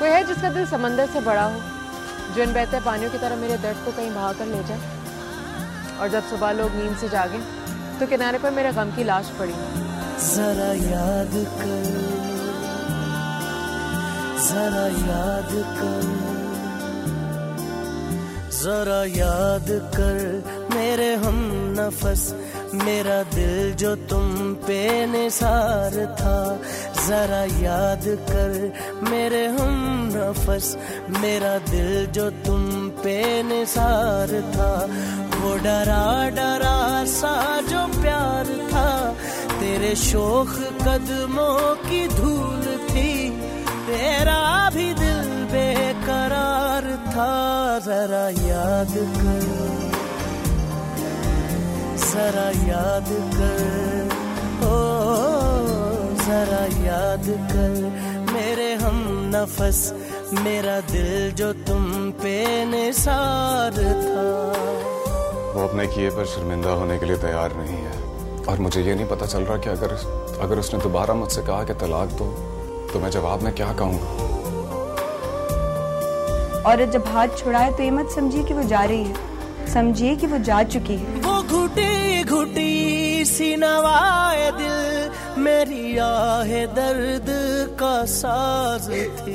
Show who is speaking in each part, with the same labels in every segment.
Speaker 1: कोई है जिसका दिल समंदर से बड़ा हो, जो इन बहते पानियों की तरह मेरे दर्द को कहीं बहा कर ले जाए, और जब सुबह लोग नींद से जागे तो किनारे पर मेरे गम की लाश पड़ी।
Speaker 2: जरा याद कर, जरा याद कर, जरा याद कर मेरे हम नफस, मेरा दिल जो तुम पे निसार था। जरा याद कर मेरे हम नफस, मेरा दिल जो तुम पे निसार था। वो डरा डरा सा जो प्यार था, तेरे शोख कदमों की धूल थी, तेरा भी दिल बेकरार था। जरा याद कर, जरा याद कर, ओ जरा याद कर मेरे हम नफस, मेरा दिल जो तुम पे निसार था।
Speaker 3: वो अपने किए पर शर्मिंदा होने के लिए तैयार नहीं है, और मुझे ये नहीं पता चल रहा कि अगर उसने दोबारा मुझसे कहा कि तलाक दो, तो मैं जवाब में क्या कहूँगा।
Speaker 4: और जब हाथ छुड़ाए तो ये मत समझिए कि वो जा रही है, समझिए कि वो जा चुकी है।
Speaker 2: वो घुटी घुटी सी नवाए दिल, मेरी आहे दर्द का साज थी।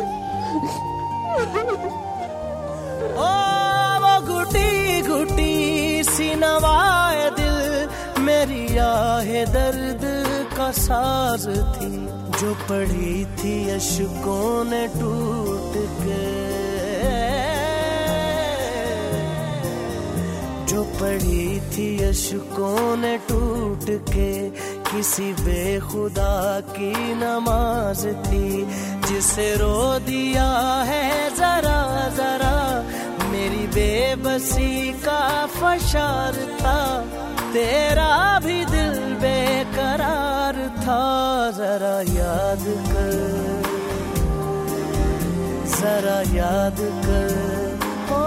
Speaker 2: ओ वो घुटी घुटी सी नवाए दिल, मेरी आहे दर्द का साज थी। जो पड़ी थी अश्कों ने टूट के, जो पड़ी थी अश्कों ने टूट के, किसी बेखुदा की नमाज थी। जिसे रो दिया है जरा जरा, मेरी बेबसी का फशार था, तेरा भी दिल बेकरार था। जरा याद कर, जरा याद कर, ओ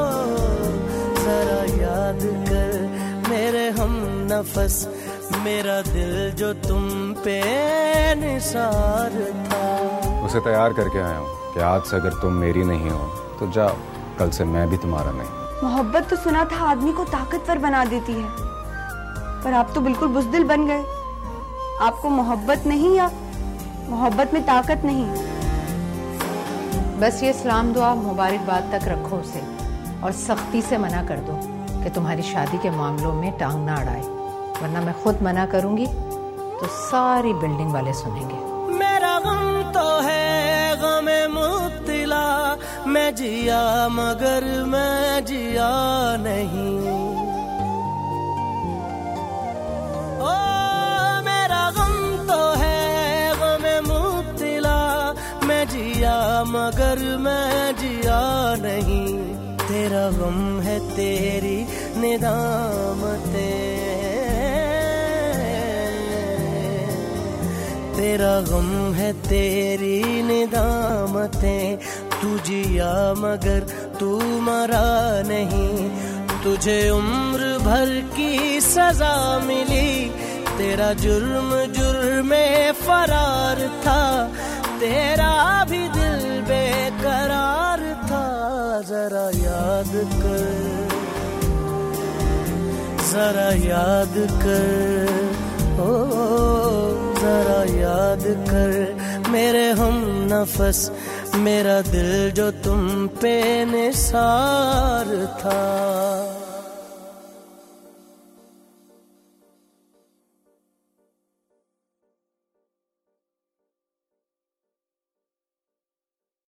Speaker 2: जरा याद कर मेरे हम नफस, मेरा दिल जो तुम पे निसार था।
Speaker 3: उसे तैयार करके आया हूँ कि आज से अगर तुम मेरी नहीं हो तो जा, कल से मैं भी तुम्हारा नहीं।
Speaker 4: मोहब्बत तो सुना था आदमी को ताकतवर बना देती है, पर आप तो बिल्कुल बुज़दिल बन गए। आपको मोहब्बत नहीं, या मोहब्बत में ताकत नहीं।
Speaker 1: बस ये सलाम दुआ मुबारकबाद तक रखो उसे, और सख्ती से मना कर दो कि तुम्हारी शादी के मामलों में टांग ना अड़ाए, वरना मैं खुद मना करूंगी तो सारी बिल्डिंग वाले सुनेंगे।
Speaker 2: मेरा गम तो है गमे मुब्तिला, मैं जिया मगर मैं जिया नहीं। ओ मेरा गम तो है गमे मुब्तिला, मैं जिया मगर मैं जिया नहीं। तेरा गम है तेरी निदामतें, तेरा गम है तेरी निदामतें। तू जिया मगर तू मरा नहीं, तुझे उम्र भर की सजा मिली। तेरा जुर्म जुर्मे फरार था, तेरा भी दिल बेकरार था। जरा याद कर, जरा याद कर, ओ जरा याद कर मेरे हम नफस, मेरा दिल जो तुम पे निसार था।